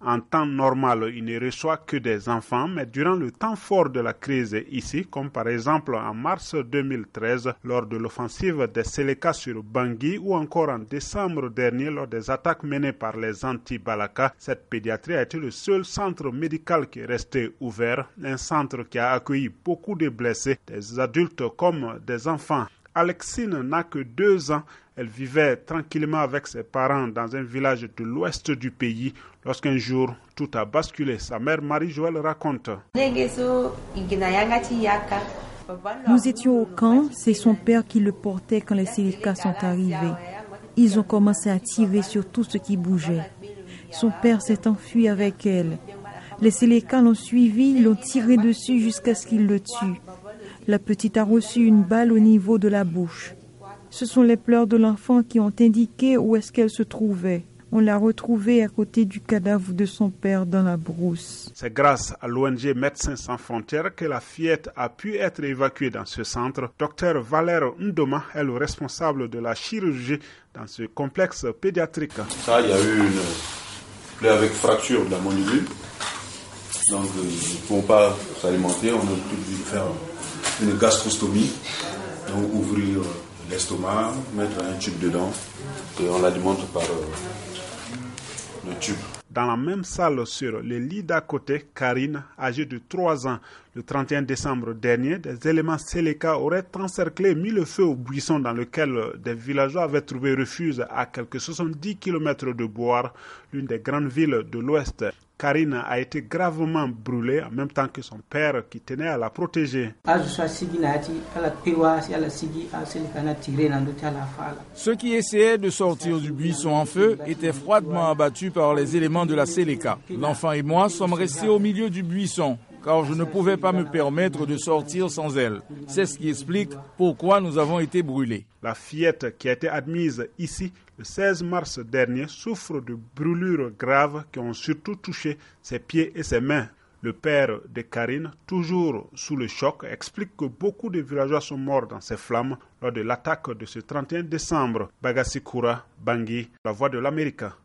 En temps normal, il ne reçoit que des enfants, mais durant le temps fort de la crise ici, comme par exemple en mars 2013, lors de l'offensive des Seleka sur Bangui, ou encore en décembre dernier, lors des attaques menées par les anti-Balaka, cette pédiatrie a été le seul centre médical qui est resté ouvert, un centre qui a accueilli beaucoup de blessés, des adultes comme des enfants. Alexine n'a que 2 ans. Elle vivait tranquillement avec ses parents dans un village de l'ouest du pays lorsqu'un jour, tout a basculé. Sa mère Marie-Joëlle raconte. Nous étions au camp, c'est son père qui le portait quand les Seleka sont arrivés. Ils ont commencé à tirer sur tout ce qui bougeait. Son père s'est enfui avec elle. Les Seleka l'ont suivi, l'ont tiré dessus jusqu'à ce qu'il le tue. La petite a reçu une balle au niveau de la bouche. Ce sont les pleurs de l'enfant qui ont indiqué où est-ce qu'elle se trouvait. On l'a retrouvée à côté du cadavre de son père dans la brousse. C'est grâce à l'ONG Médecins sans frontières que la fillette a pu être évacuée dans ce centre. Dr Valère Ndoma est le responsable de la chirurgie dans ce complexe pédiatrique. Ça, il y a eu une plaie avec fracture de la mandibule. Donc, ils ne pouvons pas s'alimenter. On a dû faire une gastrostomie, donc ouvrir l'estomac, mettre un tube dedans et on l'alimente par le tube. Dans la même salle sur le lit d'à côté, Karine, âgée de 3 ans, le 31 décembre dernier, des éléments Seleka auraient encerclé et mis le feu au buisson dans lequel des villageois avaient trouvé refuge à quelques 70 km de Bouar, l'une des grandes villes de l'Ouest. Karine a été gravement brûlée en même temps que son père qui tenait à la protéger. Ceux qui essayaient de sortir du buisson en feu étaient froidement abattus par les éléments de la Seleka. L'enfant et moi sommes restés au milieu du buisson, car je ne pouvais pas me permettre de sortir sans elle. C'est ce qui explique pourquoi nous avons été brûlés. La fillette qui a été admise ici le 16 mars dernier souffre de brûlures graves qui ont surtout touché ses pieds et ses mains. Le père de Karine, toujours sous le choc, explique que beaucoup de villageois sont morts dans ces flammes lors de l'attaque de ce 31 décembre. Bagassi Koura, Bangui, la voix de l'Amérique.